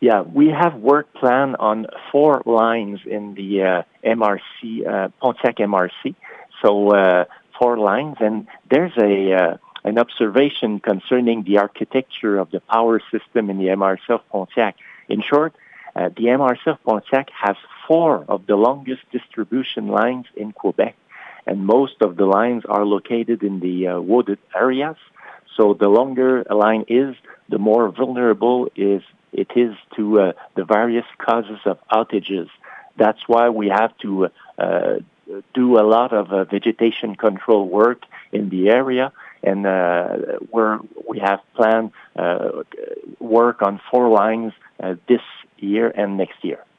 Yeah, we have work plan on 4 lines in the MRC, Pontiac MRC. So 4 lines, and there's an observation concerning the architecture of the power system in the MRC of Pontiac. In short, the MRC of Pontiac has 4 of the longest distribution lines in Quebec, and most of the lines are located in the wooded areas. So the longer a line is, the more vulnerable it is to the various causes of outages. That's why we have to do a lot of vegetation control work in the area, and we have planned work on 4 lines this year and next year.